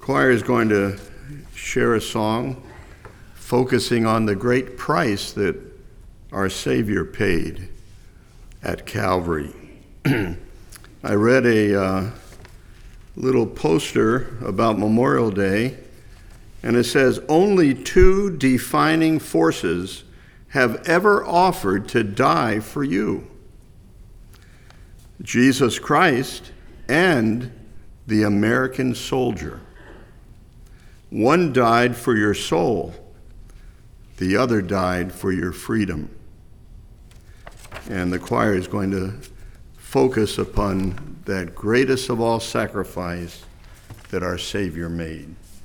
choir is going to share a song focusing on the great price that our Savior paid at Calvary. I read a little poster about Memorial Day, and it says, "Only two defining forces have ever offered to die for you: Jesus Christ and the American soldier. One died for your soul, the other died for your freedom." And the choir is going to focus upon that greatest of all sacrifice that our Savior made.